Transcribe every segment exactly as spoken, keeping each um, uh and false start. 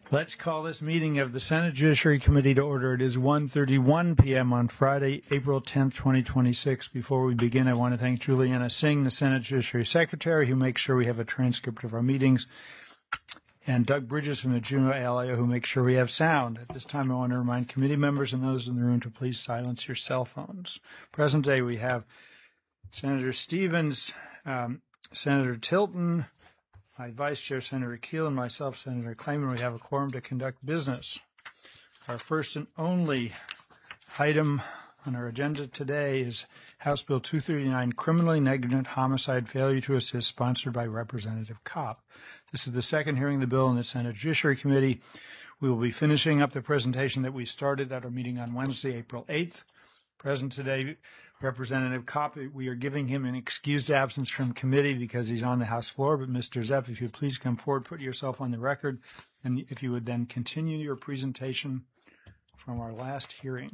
Let's call this meeting of the Senate Judiciary Committee to order. It is one thirty-one p.m. on Friday, April tenth, twenty twenty-six. Before we begin, I want to thank Juliana Singh, the Senate Judiciary Secretary, who makes sure we have a transcript of our meetings, and Doug Bridges from the Juneau A L A O, who makes sure we have sound. At this time, I want to remind committee members and those in the room to please silence your cell phones. Present day, we have Senator Stevens, um, Senator Tilton, my Vice Chair, Senator Keel, and myself, Senator Clayman. We have a quorum to conduct business. Our first and only item on our agenda today is House Bill two thirty-nine, Criminally Negligent Homicide Failure to Assist, sponsored by Representative Kopp. This is the second hearing of the bill in the Senate Judiciary Committee. We will be finishing up the presentation that we started at our meeting on Wednesday, April eighth. Present today, Representative Kopp. We are giving him an excused absence from committee because he's on the House floor. But Mister Zepp, if you would please come forward, put yourself on the record, and if you would then continue your presentation from our last hearing.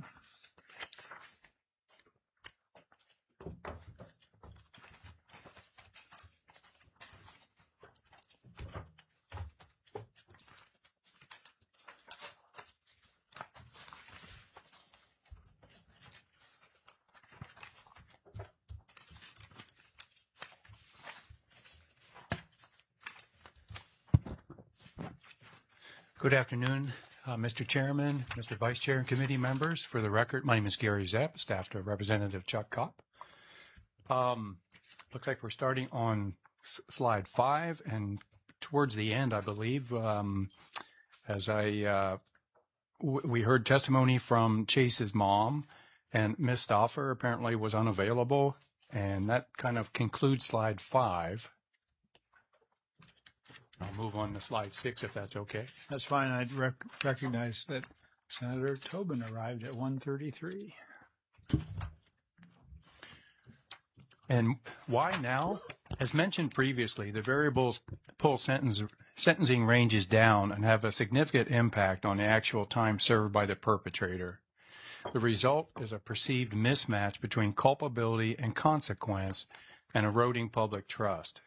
Good afternoon, uh, Mister Chairman, Mister Vice Chair, and committee members. For the record, my name is Gary Zepp, staff to Representative Chuck Kopp. Um, looks like we're starting on s- slide five, and towards the end, I believe, um, as I uh, w- we heard testimony from Chase's mom, and Miz Stauffer apparently was unavailable, and that kind of concludes slide five. I'll move on to slide six, if that's okay. That's fine. I rec- recognize that Senator Tobin arrived at one thirty-three. And why now? As mentioned previously, the variables pull sentence, sentencing ranges down and have a significant impact on the actual time served by the perpetrator. The result is a perceived mismatch between culpability and consequence and eroding public trust.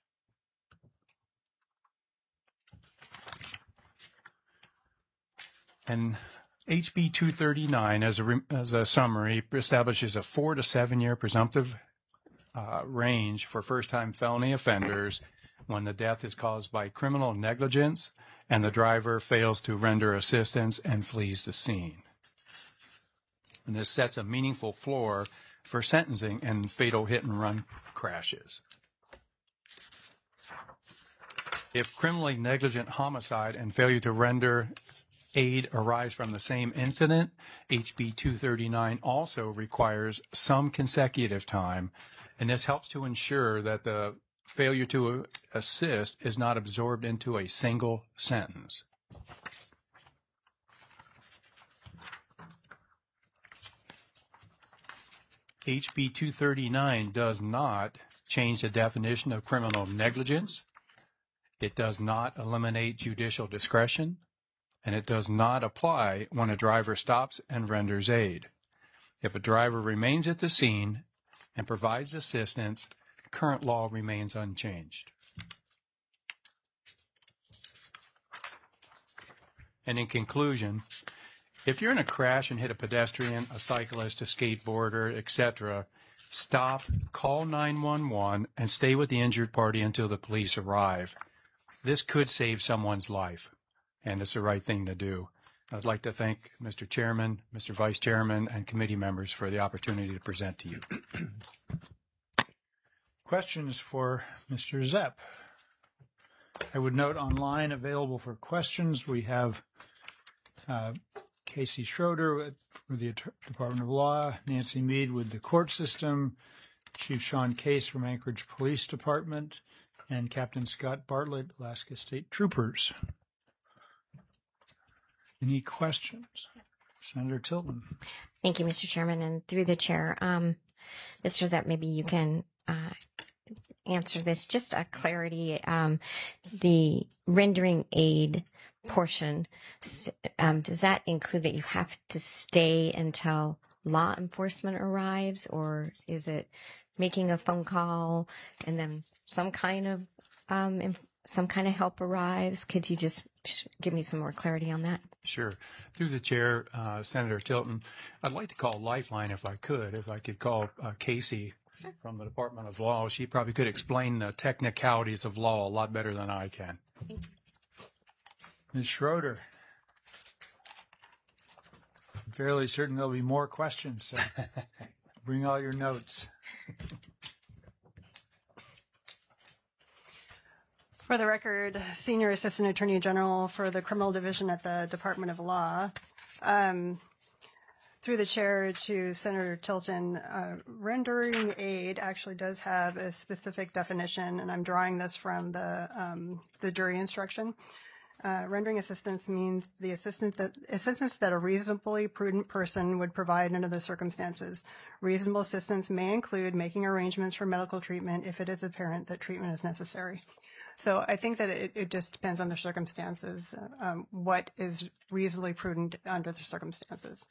And H B two thirty-nine, as a, re- as a summary, establishes a four to seven year presumptive uh, range for first-time felony offenders when the death is caused by criminal negligence and the driver fails to render assistance and flees the scene. And this sets a meaningful floor for sentencing and fatal hit-and-run crashes. If criminally negligent homicide and failure to render aid arise from the same incident, H B two thirty-nine also requires some consecutive time, and this helps to ensure that the failure to assist is not absorbed into a single sentence. H B two thirty-nine does not change the definition of criminal negligence. It does not eliminate judicial discretion, and it does not apply when a driver stops and renders aid. If a driver remains at the scene and provides assistance, current law remains unchanged. And in conclusion, if you're in a crash and hit a pedestrian, a cyclist, a skateboarder, et cetera, stop, call nine one one, and stay with the injured party until the police arrive. This could save someone's life, and it's the right thing to do. I'd like to thank Mister Chairman, Mister Vice Chairman, and committee members for the opportunity to present to you. Questions for Mister Zepp? I would note online available for questions, we have uh, Casey Schroeder for the Department of Law, Nancy Mead with the court system, Chief Sean Case from Anchorage Police Department, and Captain Scott Bartlett, Alaska State Troopers. Any questions? Senator Tilton. Thank you, Mister Chairman, and through the chair. Um, Mister Zepp, maybe you can uh, answer this. Just a clarity, um, the rendering aid portion, um, does that include that you have to stay until law enforcement arrives, or is it making a phone call and then some kind of um, some kind of help arrives? Could you just give me some more clarity on that. Sure. Through the chair, uh, Senator Tilton, I'd like to call Lifeline if I could, if I could call uh, Casey from the Department of Law. She probably could explain the technicalities of law a lot better than I can. Miz Schroeder. I'm fairly certain there'll be more questions, so bring all your notes. For the record, Senior Assistant Attorney General for the Criminal Division at the Department of Law. Um, through the chair to Senator Tilton, uh, rendering aid actually does have a specific definition, and I'm drawing this from the um, the jury instruction. Uh, rendering assistance means the assistance that assistance that a reasonably prudent person would provide under the circumstances. Reasonable assistance may include making arrangements for medical treatment if it is apparent that treatment is necessary. So I think that it, it just depends on the circumstances, um, what is reasonably prudent under the circumstances.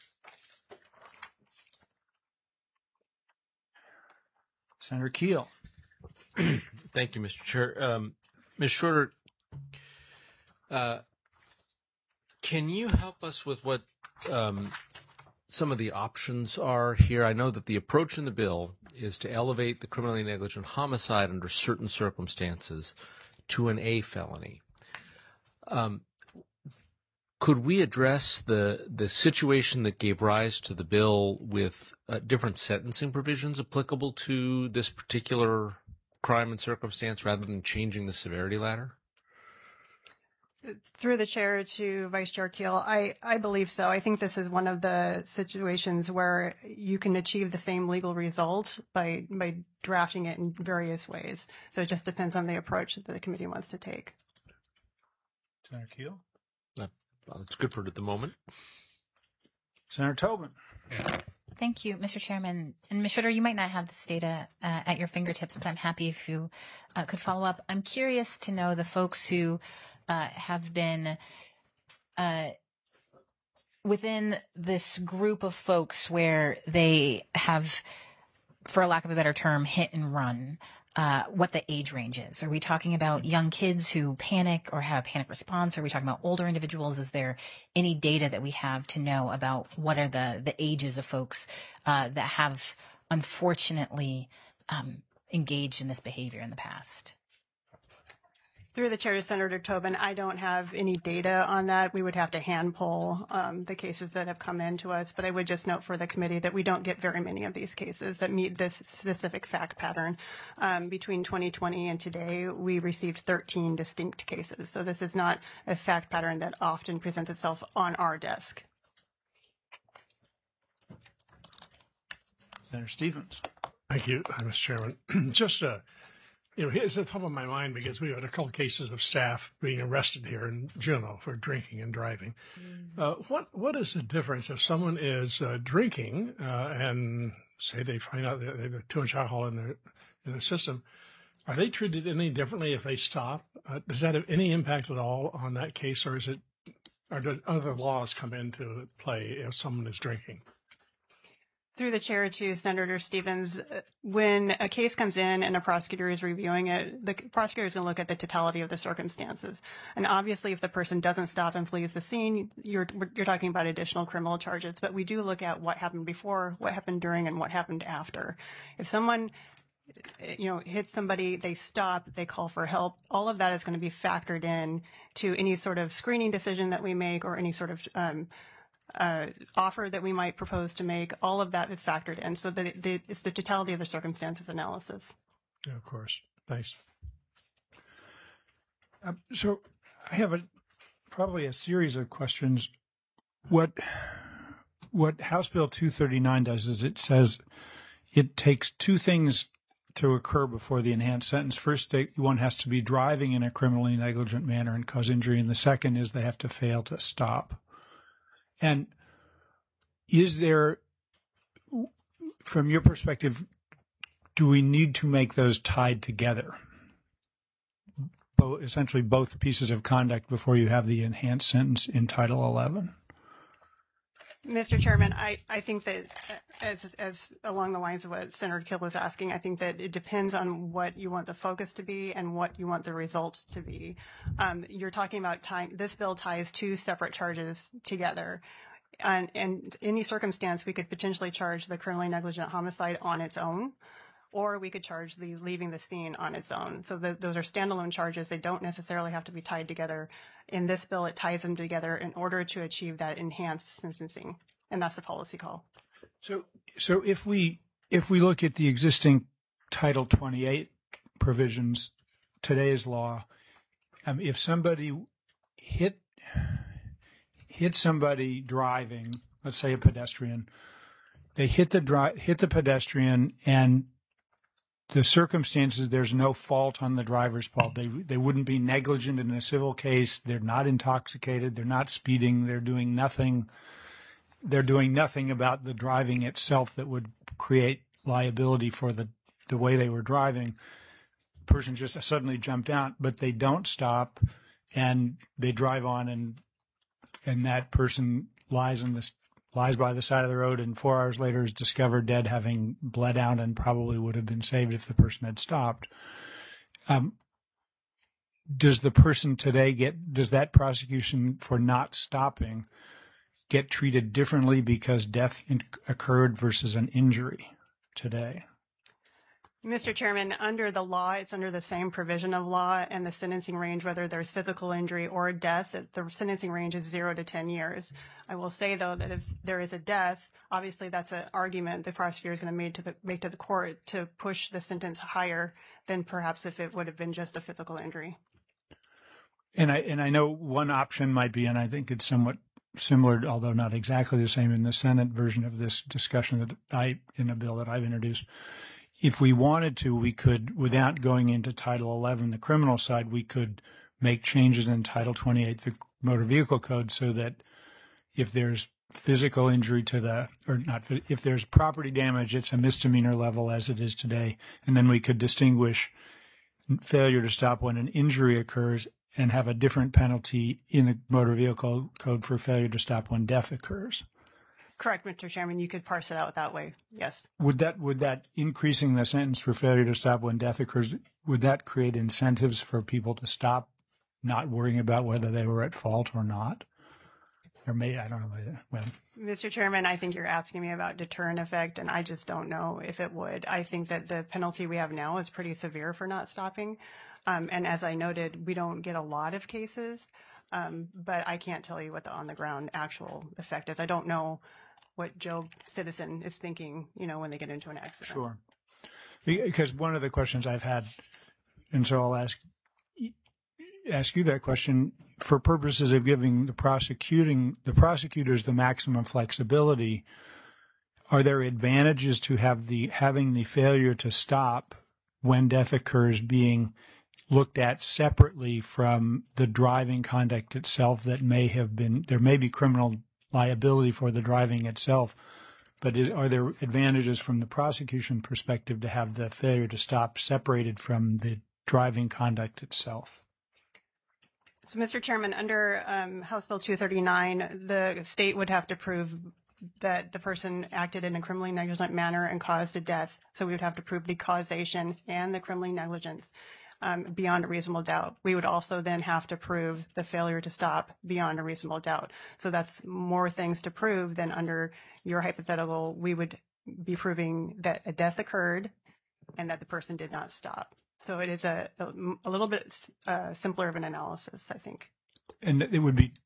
Senator Keel. Thank you, Mister Chair. Um, Miz Schroeder, uh, can you help us with what um, some of the options are here? I know that the approach in the bill is to elevate the criminally negligent homicide under certain circumstances to an A felony. Um, could we address the the situation that gave rise to the bill with uh, different sentencing provisions applicable to this particular crime and circumstance rather than changing the severity ladder? Through the chair to Vice Chair Keel, I, I believe so. I think this is one of the situations where you can achieve the same legal result by by drafting it in various ways. So it just depends on the approach that the committee wants to take. Senator Keel. Uh, well, it's good for it at the moment. Senator Tobin. Thank you, Mister Chairman. And Miz Schroeder, you might not have this data uh, at your fingertips, but I'm happy if you uh, could follow up. I'm curious to know the folks who uh, have been uh, within this group of folks where they have, for lack of a better term, hit and run, uh, what the age range is. Are we talking about young kids who panic or have a panic response? Are we talking about older individuals? Is there any data that we have to know about what are the, the ages of folks uh, that have unfortunately um, engaged in this behavior in the past? Through the chair to Senator Tobin, I don't have any data on that. We would have to hand poll um, the cases that have come in to us, but I would just note for the committee that we don't get very many of these cases that meet this specific fact pattern. Um, between twenty twenty and today, we received thirteen distinct cases. So this is not a fact pattern that often presents itself on our desk. Senator Stevens. Thank you, Mister Chairman. Just uh, you know, it's at the top of my mind because we had a couple of cases of staff being arrested here in Juneau for drinking and driving. Mm-hmm. Uh, what what is the difference if someone is uh, drinking uh, and say they find out that they have too much alcohol in their in their system? Are they treated any differently if they stop? Uh, does that have any impact at all on that case, or is it, or do other laws come into play if someone is drinking? Through the chair to Senator Stevens, when a case comes in and a prosecutor is reviewing it, the prosecutor is going to look at the totality of the circumstances. And obviously, if the person doesn't stop and flees the scene, you're you're talking about additional criminal charges. But we do look at what happened before, what happened during, and what happened after. If someone, you know, hits somebody, they stop, they call for help, all of that is going to be factored in to any sort of screening decision that we make or any sort of um, Uh, offer that we might propose to make. All of that is factored in. So the, the, it's the totality of the circumstances analysis. Yeah, of course. Thanks. Uh, so I have a probably a series of questions. What what House Bill two thirty-nine does is it says it takes two things to occur before the enhanced sentence. First, they, one has to be driving in a criminally negligent manner and cause injury, and the second is they have to fail to stop. And is there, from your perspective, do we need to make those tied together? Both, essentially both pieces of conduct before you have the enhanced sentence in Title eleven? Mister Chairman, I, I think that as, as along the lines of what Senator Kill was asking, I think that it depends on what you want the focus to be and what you want the results to be. Um, you're talking about tying, this bill ties two separate charges together. And in any circumstance, we could potentially charge the criminally negligent homicide on its own, or we could charge the leaving the scene on its own. So the, those are standalone charges. They don't necessarily have to be tied together. In this bill, it ties them together in order to achieve that enhanced sentencing, and that's the policy call. So, so if we if we look at the existing Title twenty-eight provisions, today's law, um, if somebody hit hit somebody driving, let's say a pedestrian, they hit the dri- hit the pedestrian, and the circumstances, there's no fault on the driver's part. They they wouldn't be negligent in a civil case. They're not intoxicated. They're not speeding. They're doing nothing. They're doing nothing about the driving itself that would create liability for the, the way they were driving. The person just suddenly jumped out, but they don't stop, and they drive on, and and that person lies in this lies by the side of the road, and four hours later is discovered dead, having bled out, and probably would have been saved if the person had stopped. Um, does the person today get, does that prosecution for not stopping get treated differently because death in, occurred versus an injury today? Mister Chairman, under the law, it's under the same provision of law, and the sentencing range, whether there's physical injury or death, the sentencing range is zero to ten years. I will say, though, that if there is a death, obviously that's an argument the prosecutor is going to make to the, make to the court to push the sentence higher than perhaps if it would have been just a physical injury. And I and I know one option might be, and I think it's somewhat similar, although not exactly the same, in the Senate version of this discussion that I in a bill that I've introduced. If we wanted to, we could, without going into Title eleven, the criminal side, we could make changes in Title twenty-eight, the Motor Vehicle Code, so that if there's physical injury to the, or not, if there's property damage, it's a misdemeanor level as it is today. And then we could distinguish failure to stop when an injury occurs and have a different penalty in the Motor Vehicle Code for failure to stop when death occurs. Correct, Mister Chairman. You could parse it out that way. Yes. Would that would that increasing the sentence for failure to stop when death occurs, would that create incentives for people to stop, not worrying about whether they were at fault or not? Or may I don't know. Well, Mister Chairman, I think you're asking me about deterrent effect, and I just don't know if it would. I think that the penalty we have now is pretty severe for not stopping, um, and as I noted, we don't get a lot of cases, um, but I can't tell you what the on-the-ground actual effect is. I don't know what Joe Citizen is thinking, you know, when they get into an accident. Sure. Because one of the questions I've had, and so I'll ask ask you that question, for purposes of giving the prosecuting the prosecutors the maximum flexibility, are there advantages to have the having the failure to stop when death occurs being looked at separately from the driving conduct itself that may have been, there may be criminal liability for the driving itself, but is, are there advantages from the prosecution perspective to have the failure to stop separated from the driving conduct itself? So, Mister Chairman, under um, House Bill two thirty-nine, the state would have to prove that the person acted in a criminally negligent manner and caused a death. So we would have to prove the causation and the criminally negligence um, beyond a reasonable doubt. We would also then have to prove the failure to stop beyond a reasonable doubt. So that's more things to prove than under your hypothetical. We would be proving that a death occurred and that the person did not stop. So it is a, a, a little bit uh, simpler of an analysis, I think. And it would be,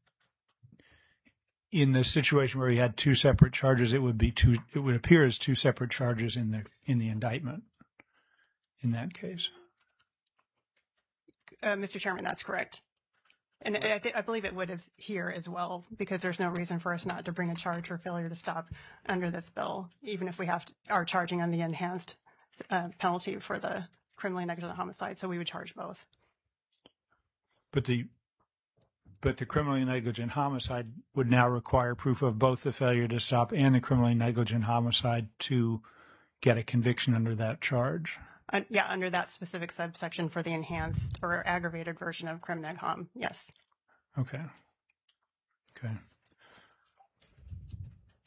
in the situation where he had two separate charges, it would be two, it would appear as two separate charges in the in the indictment in that case. Uh, Mister Chairman, that's correct. And I, th- I believe it would have here as well, because there's no reason for us not to bring a charge for failure to stop under this bill, even if we have to, are charging on the enhanced uh, penalty for the criminally negligent homicide. So we would charge both. But the but the criminally negligent homicide would now require proof of both the failure to stop and the criminally negligent homicide to get a conviction under that charge. Uh, yeah, under that specific subsection for the enhanced or aggravated version of crim neg hom. Yes. Okay. Okay.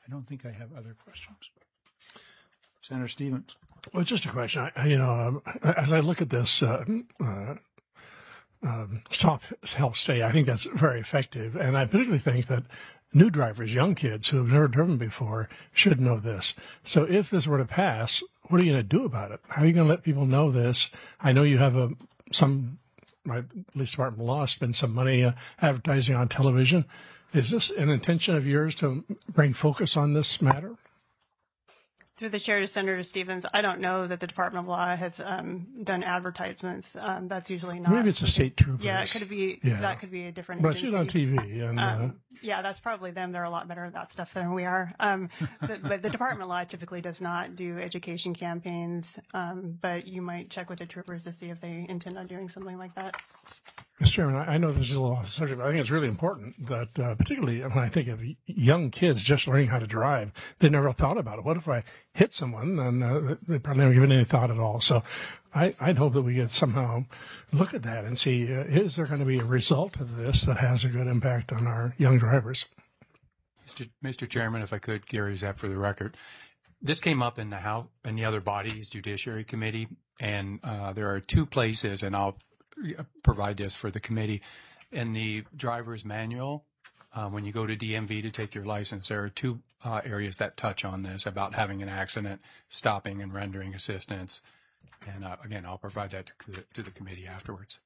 I don't think I have other questions. Senator Stevens. Well, just a question. I, you know, um, as I look at this uh, uh, um, Stop Help Stay, I think that's very effective. And I particularly think that new drivers, young kids who have never driven before, should know this. So if this were to pass, what are you going to do about it? How are you going to let people know this? I know you have a some, right, Police Department of Law spend some money uh, advertising on television. Is this an intention of yours to bring focus on this matter? Through the chair to Senator Stevens, I don't know that the Department of Law has um, done advertisements. Um, that's usually not. Maybe it's a state trooper. Yeah, it could be. Yeah. That could be a different. But I agency. see it on T V. And, um, uh, yeah, that's probably them. They're a lot better at that stuff than we are. Um, but, but the Department of Law typically does not do education campaigns. Um, but you might check with the troopers to see if they intend on doing something like that. Mister Chairman, I know this is a little off the subject, but I think it's really important that, uh, particularly when I think of young kids just learning how to drive, they never thought about it. What if I hit someone? Then uh, they probably never given any thought at all. So I, I'd hope that we could somehow look at that and see, uh, is there going to be a result of this that has a good impact on our young drivers? Mister Mister Chairman, if I could, Gary Zepp for the record. This came up in the House, in the other body's Judiciary Committee, and uh, there are two places, and I'll provide this for the committee. In the driver's manual, uh, when you go to D M V to take your license, there are two uh, areas that touch on this about having an accident, stopping and rendering assistance. And uh, again, I'll provide that to the, to the committee afterwards.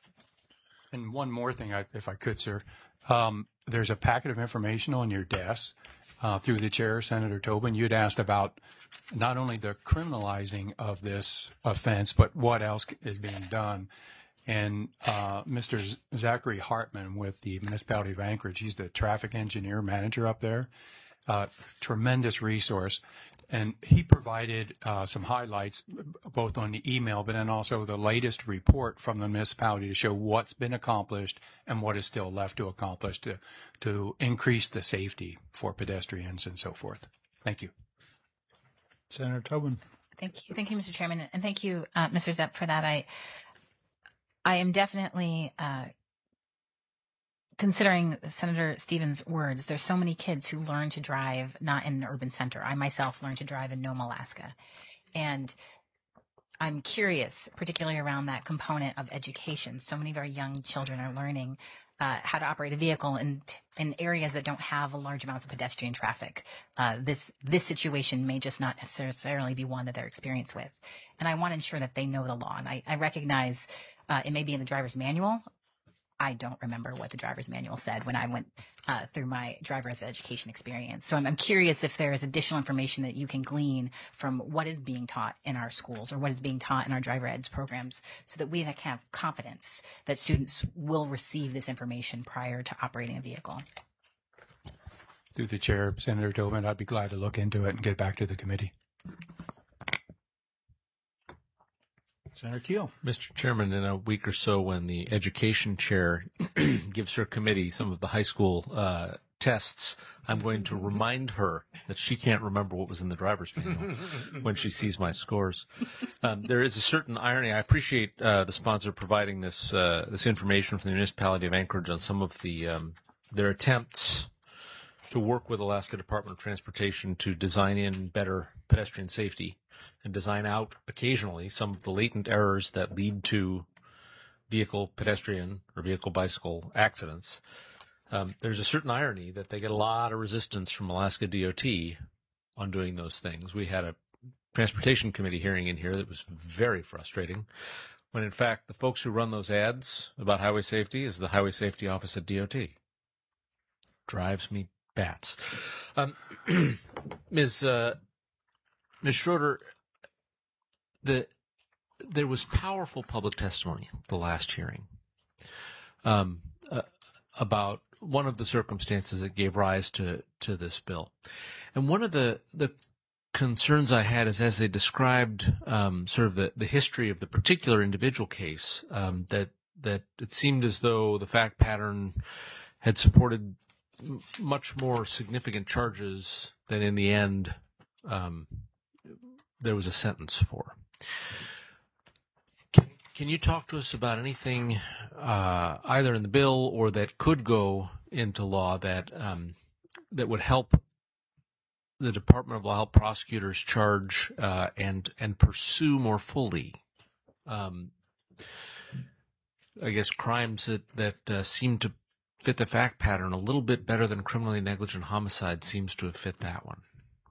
And one more thing, I, if I could, sir. Um, there's a packet of information on your desk uh, through the chair, Senator Tobin. You had asked about not only the criminalizing of this offense, but what else is being done. And uh, Mister Z- Zachary Hartman with the Municipality of Anchorage, he's the traffic engineer manager up there, uh, tremendous resource. And he provided uh, some highlights both on the email, but then also the latest report from the municipality to show what's been accomplished and what is still left to accomplish to, to increase the safety for pedestrians and so forth. Thank you. Senator Tobin. Thank you. Thank you, Mister Chairman. And thank you, uh, Mister Zepp, for that. I I am definitely uh, considering Senator Stevens' words. There's so many kids who learn to drive not in an urban center. I myself learned to drive in Nome, Alaska. And I'm curious, particularly around that component of education. So many of our young children are learning uh, how to operate a vehicle in, in areas that don't have large amounts of pedestrian traffic. Uh, this this situation may just not necessarily be one that they're experienced with. And I want to ensure that they know the law. And I, I recognize uh, it may be in the driver's manual. I don't remember what the driver's manual said when I went uh, through my driver's education experience. So I'm, I'm curious if there is additional information that you can glean from what is being taught in our schools or what is being taught in our driver eds programs so that we can have confidence that students will receive this information prior to operating a vehicle. Through the chair, Senator Tobin, I'd be glad to look into it and get back to the committee. Senator Keel. Mister Chairman, in a week or so when the education chair gives her committee some of the high school uh, tests, I'm going to remind her that she can't remember what was in the driver's manual when she sees my scores. Um, there is a certain irony. I appreciate uh, the sponsor providing this uh, this information from the Municipality of Anchorage on some of the um, their attempts to work with Alaska Department of Transportation to design in better pedestrian safety and design out occasionally some of the latent errors that lead to vehicle pedestrian or vehicle bicycle accidents. Um, there's a certain irony that they get a lot of resistance from Alaska D O T on doing those things. We had a transportation committee hearing in here that was very frustrating, when in fact the folks who run those ads about highway safety is the Highway Safety Office at D O T. Drives me bats. Um, Miz Uh, Miz Schroeder, the there was powerful public testimony at the last hearing um, uh, about one of the circumstances that gave rise to, to this bill. And one of the, the concerns I had is as they described um, sort of the, the history of the particular individual case, um, that that it seemed as though the fact pattern had supported m- much more significant charges than in the end um, there was a sentence for. Can, can you talk to us about anything uh, either in the bill or that could go into law that um, that would help the Department of Law help prosecutors charge uh, and and pursue more fully, um, I guess, crimes that that uh, seem to fit the fact pattern a little bit better than criminally negligent homicide seems to have fit that one?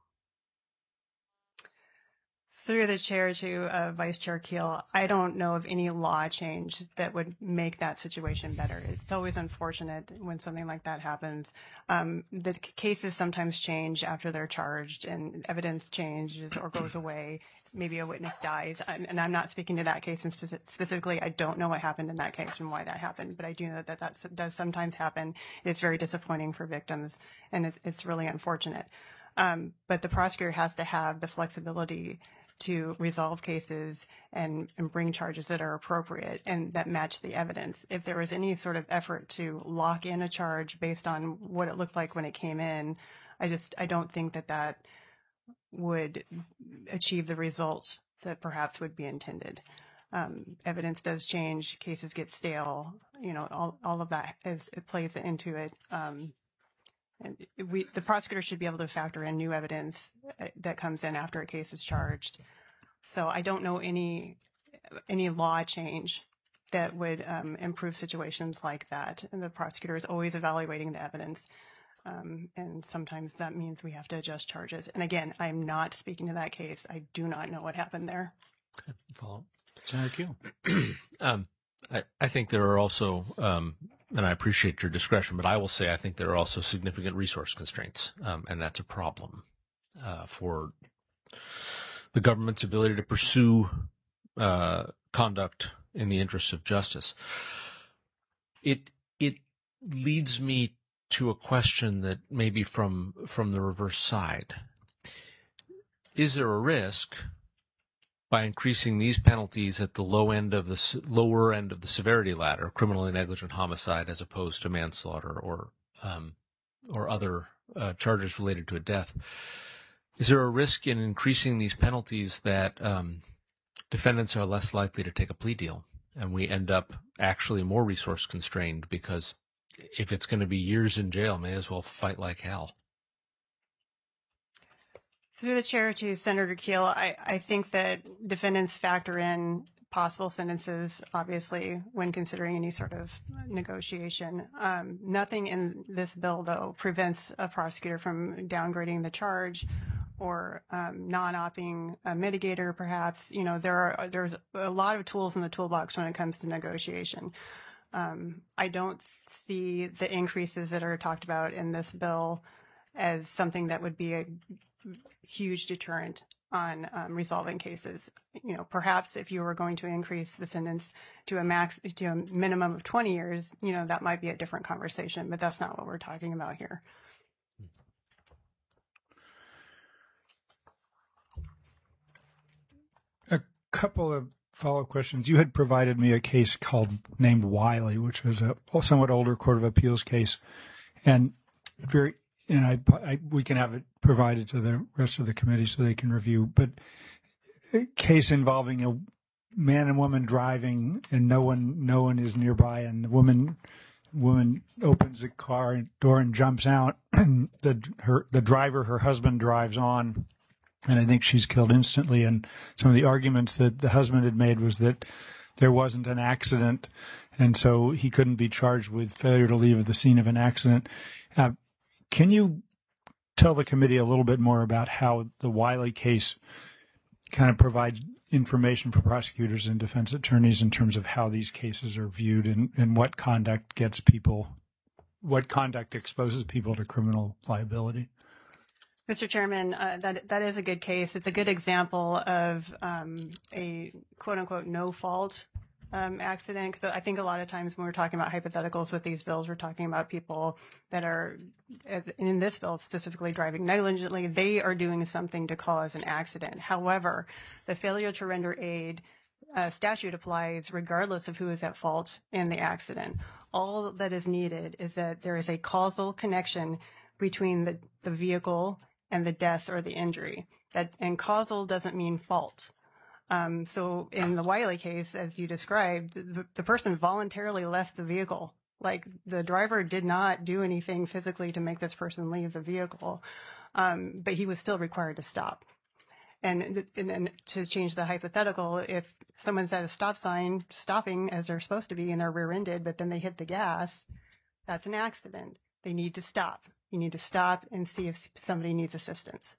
Through the chair to uh, Vice Chair Keel, I don't know of any law change that would make that situation better. It's always unfortunate when something like that happens. Um, the c- cases sometimes change after they're charged, and evidence changes or goes away. Maybe a witness dies, and, and I'm not speaking to that case in speci- specifically. I don't know what happened in that case and why that happened, but I do know that that does sometimes happen. It's very disappointing for victims, and it, it's really unfortunate. Um, but the prosecutor has to have the flexibility to resolve cases and, and bring charges that are appropriate and that match the evidence. If there was any sort of effort to lock in a charge based on what it looked like when it came in, I just, I don't think that that would achieve the results that perhaps would be intended. Um, evidence does change, cases get stale, you know, all, all of that is, it plays into it. Um, And we, the prosecutor should be able to factor in new evidence that comes in after a case is charged. So I don't know any any law change that would um, improve situations like that. And the prosecutor is always evaluating the evidence. Um, and sometimes that means we have to adjust charges. And again, I'm not speaking to that case. I do not know what happened there. Follow. Senator Keel. um, I, I think there are also, um, and I appreciate your discretion, but I will say I think there are also significant resource constraints, um, and that's a problem uh, for the government's ability to pursue uh, conduct in the interests of justice. It it leads me to a question that may be from from the reverse side. Is there a risk by increasing these penalties at the low end of the lower end of the severity ladder, criminally negligent homicide, as opposed to manslaughter or um, or other uh, charges related to a death? Is there a risk in increasing these penalties that um, defendants are less likely to take a plea deal, and we end up actually more resource constrained because if it's going to be years in jail, may as well fight like hell? Through the chair to Senator Keel, I, I think that defendants factor in possible sentences, obviously, when considering any sort of negotiation. Um, nothing in this bill, though, prevents a prosecutor from downgrading the charge or um, non-opping a mitigator, perhaps. You know, there are there's a lot of tools in the toolbox when it comes to negotiation. Um, I don't see the increases that are talked about in this bill as something that would be a huge deterrent on um, resolving cases. You know, perhaps if you were going to increase the sentence to a max, to a minimum of twenty years, you know, that might be a different conversation, but that's not what we're talking about here. A couple of follow-up questions. You had provided me a case called named Wiley, which was a somewhat older Court of Appeals case, and very, and I, I we can have it provided to the rest of the committee so they can review. But a case involving a man and woman driving, and no one no one is nearby, and the woman woman opens the car door and jumps out, and the her the driver, her husband, drives on. And I think she's killed instantly. And some of the arguments that the husband had made was that there wasn't an accident, and so he couldn't be charged with failure to leave the scene of an accident. Uh, can you tell the committee a little bit more about how the Wiley case kind of provides information for prosecutors and defense attorneys in terms of how these cases are viewed and, and what conduct gets people, what conduct exposes people to criminal liability? Mister Chairman, uh, that that is a good case. It's a good example of um, a quote-unquote no-fault um, accident. Because I think a lot of times when we're talking about hypotheticals with these bills, we're talking about people that are, in this bill specifically, driving negligently. They are doing something to cause an accident. However, the failure to render aid uh, statute applies regardless of who is at fault in the accident. All that is needed is that there is a causal connection between the, the vehicle and the death or the injury. That, and causal doesn't mean fault. Um, so in the Wiley case, as you described, the, the person voluntarily left the vehicle. Like, the driver did not do anything physically to make this person leave the vehicle. um, but he was still required to stop. And, and, and to change the hypothetical, if someone's at a stop sign stopping as they're supposed to be and they're rear-ended, but then they hit the gas, that's an accident. They need to stop. You need to stop and see if somebody needs assistance.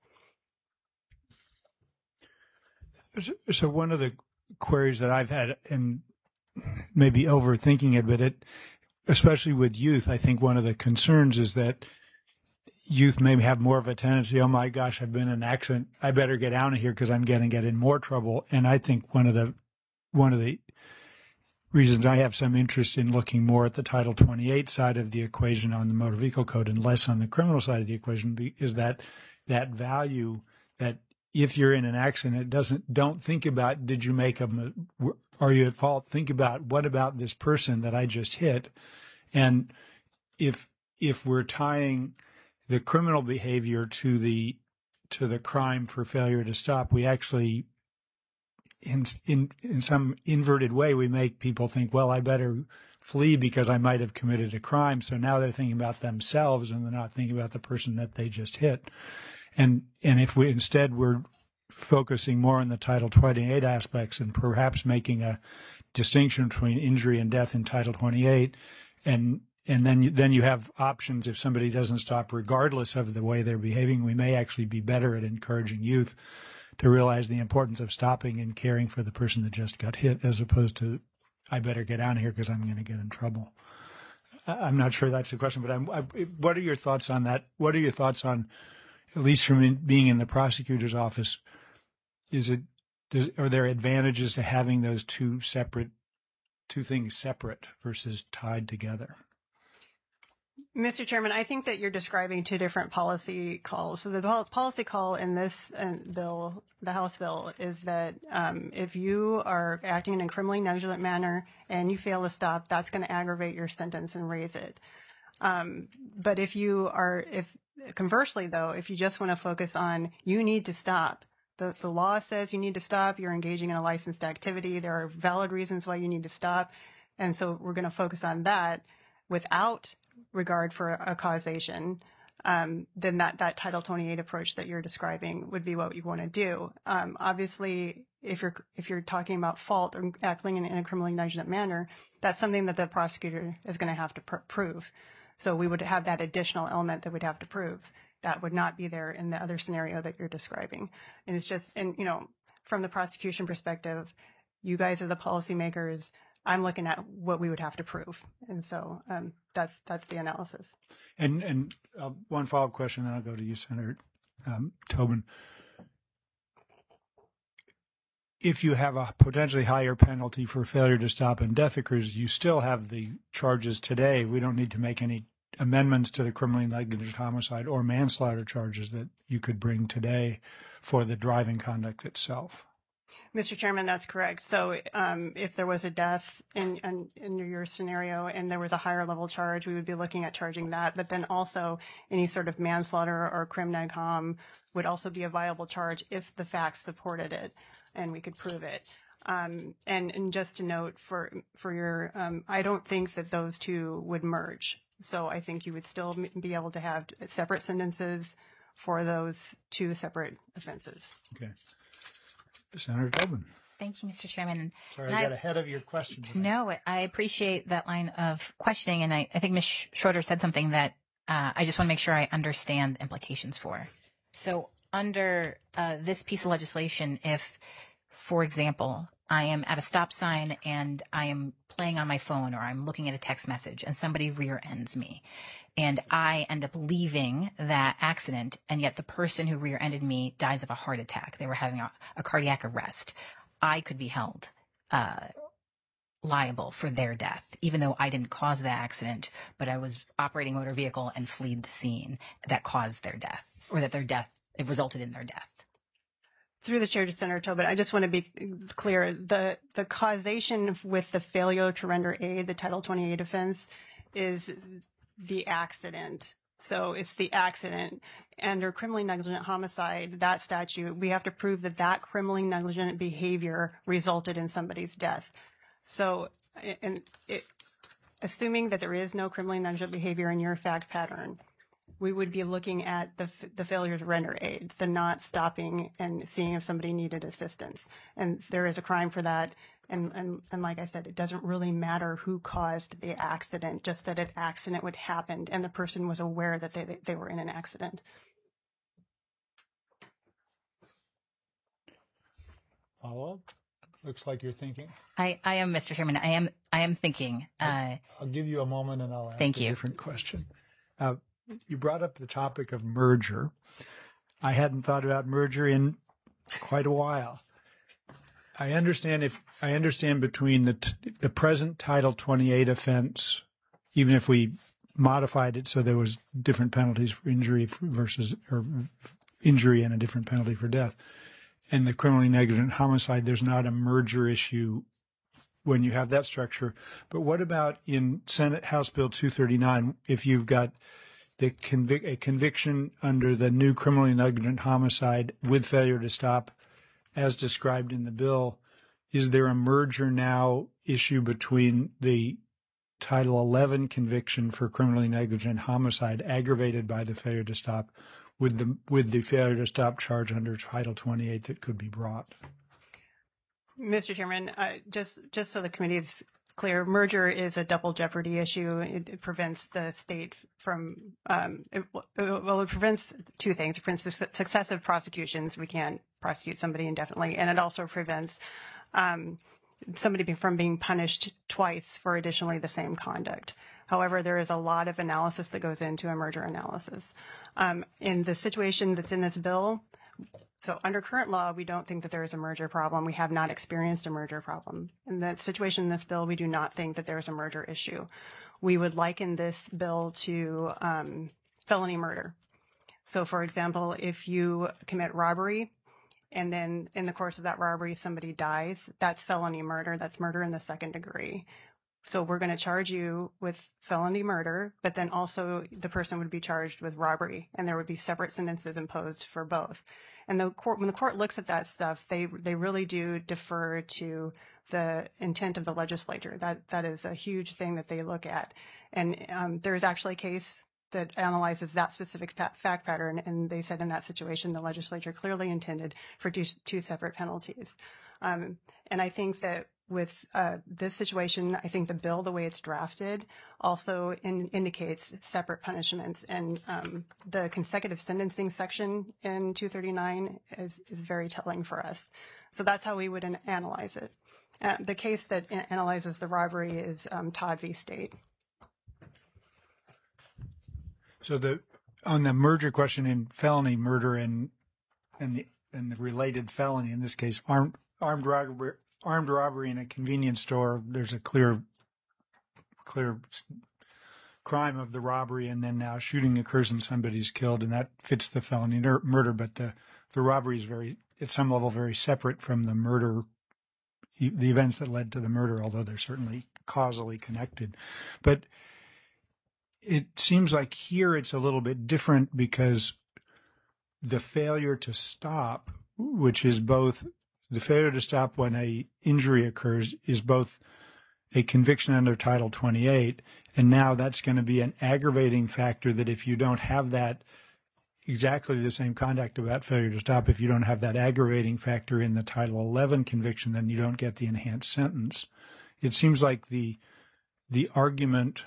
So one of the queries that I've had, and maybe overthinking it, but it, especially with youth, I think one of the concerns is that youth may have more of a tendency, oh my gosh, I've been in an accident, I better get out of here because I'm going to get in more trouble. And I think one of the one of the reasons I have some interest in looking more at the Title twenty-eight side of the equation on the motor vehicle code and less on the criminal side of the equation is that that value that if you're in an accident, it doesn't, don't think about, did you make a, are you at fault? Think about, what about this person that I just hit? And if, if we're tying the criminal behavior to the, to the crime for failure to stop, we actually, in, in, in some inverted way, we make people think, well, I better flee because I might have committed a crime. So now they're thinking about themselves and they're not thinking about the person that they just hit. And and if we instead we're focusing more on the Title twenty-eight aspects and perhaps making a distinction between injury and death in Title twenty-eight, and and then you, then you have options if somebody doesn't stop regardless of the way they're behaving, we may actually be better at encouraging youth to realize the importance of stopping and caring for the person that just got hit, as opposed to, I better get out of here because I'm going to get in trouble. I'm not sure that's the question, but I'm, I, what are your thoughts on that? What are your thoughts on, at least from in, being in the prosecutor's office, is it, does, are there advantages to having those two separate, two things separate versus tied together? Mister Chairman, I think that you're describing two different policy calls. So the policy call in this uh, bill, the House bill, is that um, if you are acting in a criminally negligent manner and you fail to stop, that's going to aggravate your sentence and raise it. Um, but if you are, if conversely, though, if you just want to focus on you need to stop, the, the law says you need to stop, you're engaging in a licensed activity, there are valid reasons why you need to stop, and so we're going to focus on that without regard for a causation, um, then that, that Title twenty-eight approach that you're describing would be what you want to do. Um, obviously, if you're if you're talking about fault or acting in, in a criminally negligent manner, that's something that the prosecutor is going to have to pr- prove. So we would have that additional element that we'd have to prove. That would not be there in the other scenario that you're describing. And it's just, and you know, from the prosecution perspective, you guys are the policymakers. I'm looking at what we would have to prove, and so um, that's that's the analysis. And and uh, one follow-up question, then I'll go to you, Senator um, Tobin. If you have a potentially higher penalty for failure to stop and death occurs, you still have the charges today. We don't need to make any amendments to the criminally negligent homicide or manslaughter charges that you could bring today for the driving conduct itself. Mister Chairman, that's correct. So um, if there was a death in, in, in your scenario and there was a higher level charge, we would be looking at charging that. But then also any sort of manslaughter or crim neg hom would also be a viable charge if the facts supported it and we could prove it. Um, and, and just to note for, for your, um, I don't think that those two would merge. So I think you would still be able to have separate sentences for those two separate offenses. Okay. Senator Tobin. Thank you, Mister Chairman. Sorry, And I got I, ahead of your question. No, I appreciate that line of questioning, and I, I think Miz Schroeder said something that uh, I just want to make sure I understand the implications for. So under uh, this piece of legislation, if, for example, I am at a stop sign and I am playing on my phone or I'm looking at a text message and somebody rear ends me and I end up leaving that accident, and yet the person who rear ended me dies of a heart attack. They were having a, a cardiac arrest. I could be held uh, liable for their death, even though I didn't cause the accident, but I was operating a motor vehicle and fled the scene that caused their death, or that their death, it resulted in their death. Through the chair to Senator Tobin, I just want to be clear. The, the causation with the failure to render aid, the Title twenty-eight offense, is the accident. So it's the accident. Under criminally negligent homicide, that statute, we have to prove that that criminally negligent behavior resulted in somebody's death. So, and it, assuming that there is no criminally negligent behavior in your fact pattern, we would be looking at the the failure to render aid, the not stopping and seeing if somebody needed assistance. And there is a crime for that. And, and, and like I said, it doesn't really matter who caused the accident, just that an accident would happen and the person was aware that they, they were in an accident. Follow up? Looks like you're thinking. I, I am, Mister Chairman. I am I am thinking. Uh, I'll give you a moment and I'll ask Thank a you. different question. Uh, you brought up the topic of merger. I hadn't thought about merger in quite a while. I understand if I understand between the t- the present Title twenty-eight offense, even if we modified it so there was different penalties for injury versus or injury and a different penalty for death, and the criminally negligent homicide, there's not a merger issue when you have that structure. But what about in Senate House Bill two thirty-nine, if you've got the convic- a conviction under the new criminally negligent homicide with failure to stop, as described in the bill, is there a merger now issue between the Title eleven conviction for criminally negligent homicide aggravated by the failure to stop with the with the failure to stop charge under Title twenty-eight that could be brought? Mister Chairman, uh, just just so the committee is clear, merger is a double jeopardy issue. It, it prevents the state from, um, it, well, it prevents two things. It prevents su- successive prosecutions. We can't prosecute somebody indefinitely. And it also prevents um, somebody be, from being punished twice for additionally the same conduct. However, there is a lot of analysis that goes into a merger analysis. Um, in the situation that's in this bill, so under current law, we don't think that there is a merger problem. We have not experienced a merger problem. In the situation in this bill, we do not think that there is a merger issue. We would liken this bill to um, felony murder. So, for example, if you commit robbery and then in the course of that robbery somebody dies, that's felony murder. That's murder in the second degree. So we're going to charge you with felony murder, but then also the person would be charged with robbery, and there would be separate sentences imposed for both. And the court, when the court looks at that stuff, they they really do defer to the intent of the legislature. That that is a huge thing that they look at. And um, there is actually a case that analyzes that specific fact pattern, and they said in that situation the legislature clearly intended for two, two separate penalties. Um, and I think that with uh, this situation, I think the bill, the way it's drafted, also in, indicates separate punishments. And um, the consecutive sentencing section in two thirty-nine is, is very telling for us. So that's how we would an- analyze it. Uh, the case that a- analyzes the robbery is um, Todd v. State. So the on the merger question in felony murder and and the and the related felony, in this case armed armed robbery. Armed robbery in a convenience store, there's a clear, clear crime of the robbery, and then now shooting occurs and somebody's killed, and that fits the felony ner- murder. But the, the robbery is very, at some level, very separate from the murder, the events that led to the murder, although they're certainly causally connected. But it seems like here it's a little bit different because the failure to stop, which is both the failure to stop when a injury occurs, is both a conviction under Title twenty-eight, and now that's going to be an aggravating factor that if you don't have that exactly the same conduct about failure to stop, if you don't have that aggravating factor in the Title eleven conviction, then you don't get the enhanced sentence. It seems like the the argument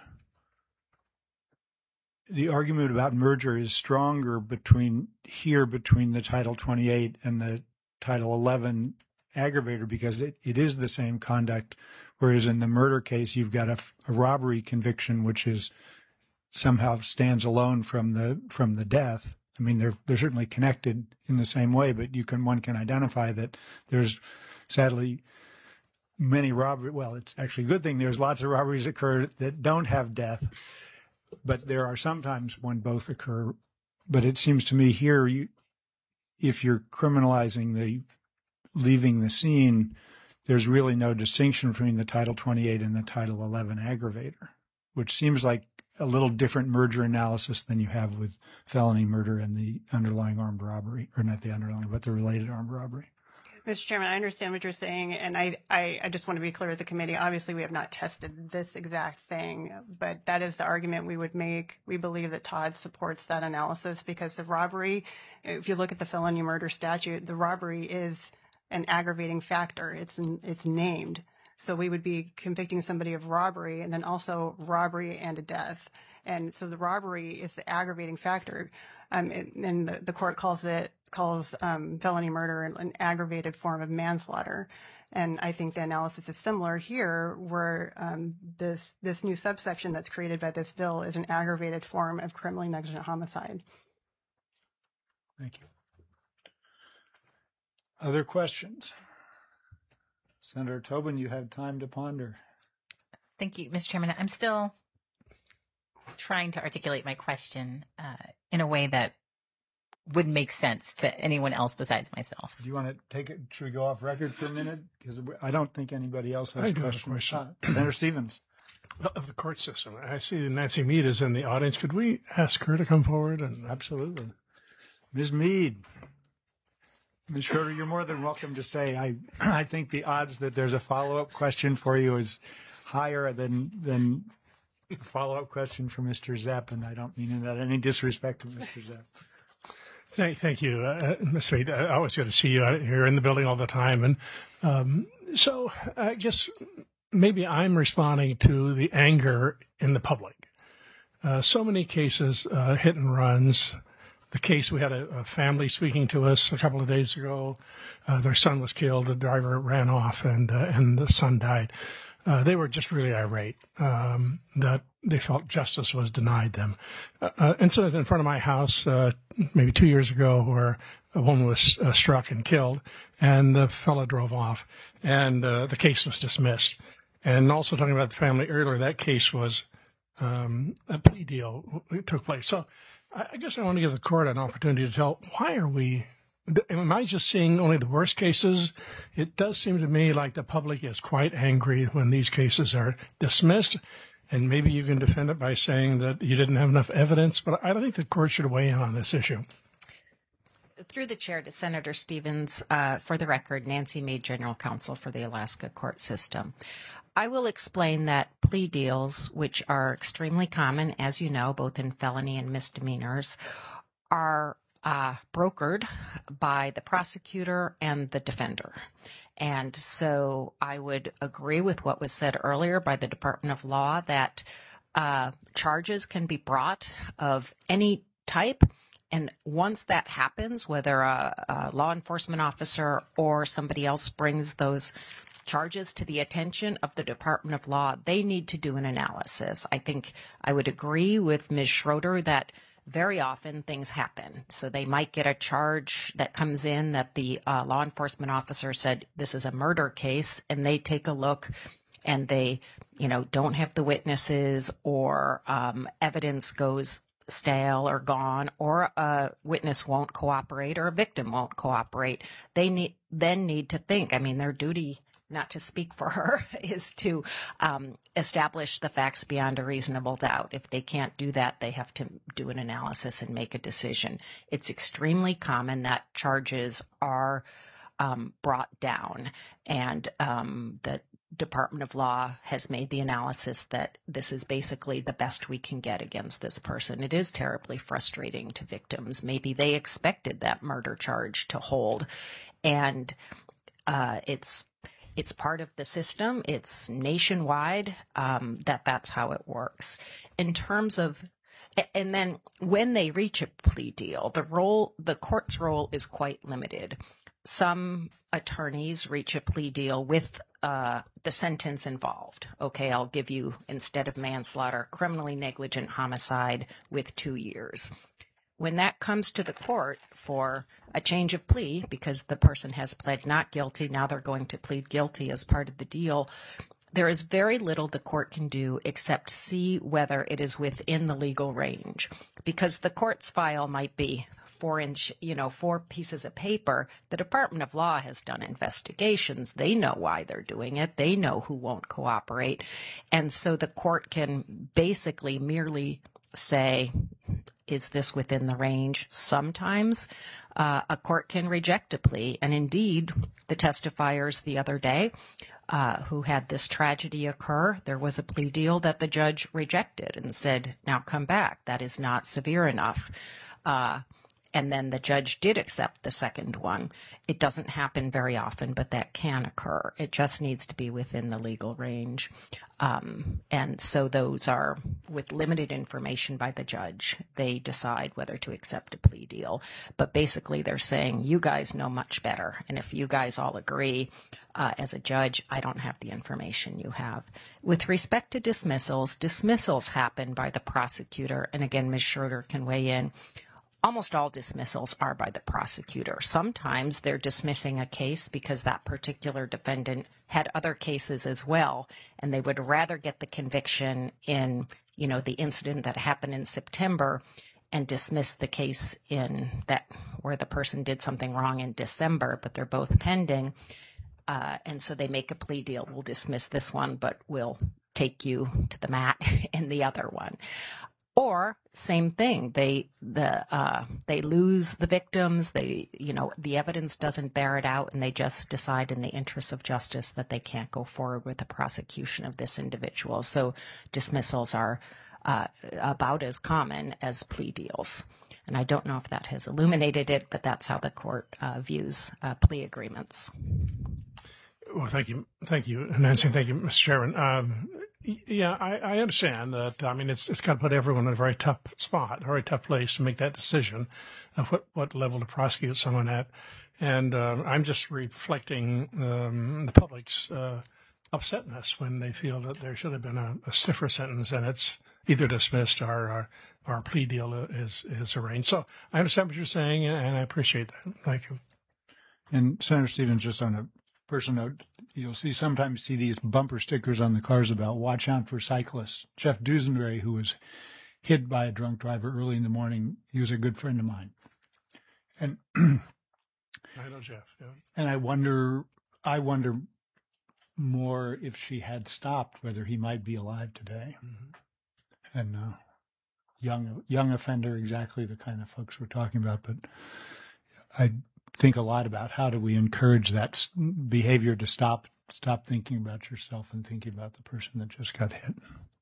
the argument about merger is stronger between here between the Title twenty-eight and the Title eleven aggravator because it, it is the same conduct, whereas in the murder case you've got a, a robbery conviction which is somehow stands alone from the from the death. I mean, they're they're certainly connected in the same way, but you can one can identify that there's sadly many robbery. Well, it's actually a good thing there's lots of robberies occur that don't have death, but there are sometimes when both occur. But it seems to me here you. If you're criminalizing the leaving the scene, there's really no distinction between the Title twenty-eight and the Title eleven aggravator, which seems like a little different merger analysis than you have with felony murder and the underlying armed robbery, or not the underlying, but the related armed robbery. Mister Chairman, I understand what you're saying, and I, I, I just want to be clear with the committee. Obviously, we have not tested this exact thing, but that is the argument we would make. We believe that Todd supports that analysis because the robbery, if you look at the felony murder statute, the robbery is an aggravating factor. It's it's named. So we would be convicting somebody of robbery and then also robbery and a death. And so the robbery is the aggravating factor. Um, and, and the, the court calls it calls um, felony murder an, an aggravated form of manslaughter. And I think the analysis is similar here, where um, this this new subsection that's created by this bill is an aggravated form of criminally negligent homicide. Thank you. Other questions? Senator Tobin, you have time to ponder. Thank you, Mister Chairman. I'm still trying to articulate my question uh, in a way that would make sense to anyone else besides myself. Do you want to take it? Should we go off record for a minute? Because I don't think anybody else has I a do have a question. question. Uh, Senator Stevens. Of the court system. I see Nancy Mead is in the audience. Could we ask her to come forward? And Absolutely. Miz Mead. Miz Schroeder, you're more than welcome to say, I I think the odds that there's a follow-up question for you is higher than than the follow-up question for Mister Zepp, and I don't mean that any disrespect to Mister Zepp. Thank, thank you, uh, Miz Mead. I always good to see you out here in the building all the time. And um, so I guess maybe I'm responding to the anger in the public. Uh, so many cases, uh, hit and runs. The case, we had a, a family speaking to us a couple of days ago. Uh, their son was killed. The driver ran off, and uh, and the son died. Uh, they were just really irate um, that they felt justice was denied them. Uh, uh, incident in front of my house uh, maybe two years ago where a woman was uh, struck and killed, and the fellow drove off, and uh, the case was dismissed. And also talking about the family earlier, that case was um, a plea deal. It took place. So I guess I want to give the court an opportunity to tell, why are we, am I just seeing only the worst cases? It does seem to me like the public is quite angry when these cases are dismissed, and maybe you can defend it by saying that you didn't have enough evidence, but I don't think the court should weigh in on this issue. Through the chair to Senator Stevens, uh, for the record, Nancy Mead, General Counsel for the Alaska Court System. I will explain that plea deals, which are extremely common, as you know, both in felony and misdemeanors, are uh, brokered by the prosecutor and the defender. And so I would agree with what was said earlier by the Department of Law that uh, charges can be brought of any type. And once that happens, whether a, a law enforcement officer or somebody else brings those charges to the attention of the Department of Law, they need to do an analysis. I think I would agree with Miz Schroeder that very often things happen. So they might get a charge that comes in that the uh, law enforcement officer said, this is a murder case, and they take a look and they, you know, don't have the witnesses, or um, evidence goes stale or gone, or a witness won't cooperate, or a victim won't cooperate. They need, then need to think, I mean, their duty, not to speak for her, is to um, establish the facts beyond a reasonable doubt. If they can't do that, they have to do an analysis and make a decision. It's extremely common that charges are um, brought down, and um, the Department of Law has made the analysis that this is basically the best we can get against this person. It is terribly frustrating to victims. Maybe they expected that murder charge to hold, and uh, it's It's part of the system. It's nationwide, um, that that's how it works. In terms of, and then when they reach a plea deal, the role, the court's role is quite limited. Some attorneys reach a plea deal with uh, the sentence involved. Okay, I'll give you, instead of manslaughter, criminally negligent homicide with two years. When that comes to the court for a change of plea, because the person has pled not guilty, now they're going to plead guilty as part of the deal, there is very little the court can do except see whether it is within the legal range. Because the court's file might be four inch, you know, four pieces of paper. The Department of Law has done investigations. They know why they're doing it. They know who won't cooperate. And so the court can basically merely say, is this within the range? Sometimes uh, a court can reject a plea. And indeed, the testifiers the other day uh, who had this tragedy occur, there was a plea deal that the judge rejected and said, now come back. That is not severe enough. Uh, and then the judge did accept the second one. It doesn't happen very often, but that can occur. It just needs to be within the legal range. Um, and so those are with limited information by the judge. They decide whether to accept a plea deal. But basically they're saying, you guys know much better. And if you guys all agree, uh, as a judge, I don't have the information you have. With respect to dismissals, dismissals happen by the prosecutor. And again, Miz Schroeder can weigh in. Almost all dismissals are by the prosecutor. Sometimes they're dismissing a case because that particular defendant had other cases as well, and they would rather get the conviction in, you know, the incident that happened in September and dismiss the case in that where the person did something wrong in December, but they're both pending. Uh, and so they make a plea deal. We'll dismiss this one, but we'll take you to the mat in the other one. Or same thing, they the uh, they lose the victims. They you know the evidence doesn't bear it out, and they just decide in the interest of justice that they can't go forward with the prosecution of this individual. So dismissals are uh, about as common as plea deals. And I don't know if that has illuminated it, but that's how the court uh, views uh, plea agreements. Well, thank you, thank you, Nancy. Thank you, Mister Chairman. Um, Yeah, I, I understand that. I mean, it's it's got to put everyone in a very tough spot, a very tough place to make that decision of what, what level to prosecute someone at. And uh, I'm just reflecting um, the public's uh, upsetness when they feel that there should have been a, a stiffer sentence, and it's either dismissed or or, or a plea deal is is arranged. So I understand what you're saying, and I appreciate that. Thank you. And Senator Stevens, just on a personal note, you'll see sometimes see these bumper stickers on the cars about watch out for cyclists. Jeff Dusenberry, who was hit by a drunk driver early in the morning, he was a good friend of mine. And I know Jeff. Yeah. And I wonder, I wonder more if she had stopped, whether he might be alive today. Mm-hmm. And uh, young, young offender, exactly the kind of folks we're talking about. But I think a lot about how do we encourage that behavior to stop stop thinking about yourself and thinking about the person that just got hit.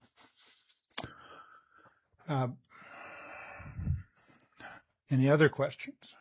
Uh, any other questions?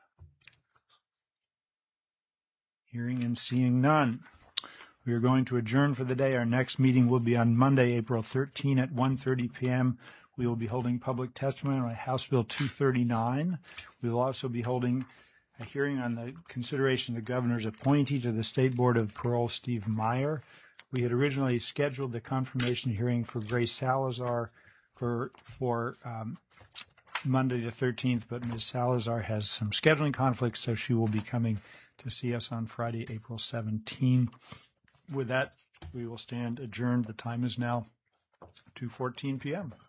Hearing and seeing none. We are going to adjourn for the day. Our next meeting will be on Monday, April thirteenth at one thirty p.m. We will be holding public testimony on House Bill two thirty-nine. We will also be holding a hearing on the consideration of the governor's appointee to the State Board of Parole, Steve Meyer. We had originally scheduled the confirmation hearing for Grace Salazar for for um, Monday the thirteenth, but Miz Salazar has some scheduling conflicts, so she will be coming to see us on Friday, April seventeenth. With that, we will stand adjourned. The time is now two fourteen p.m.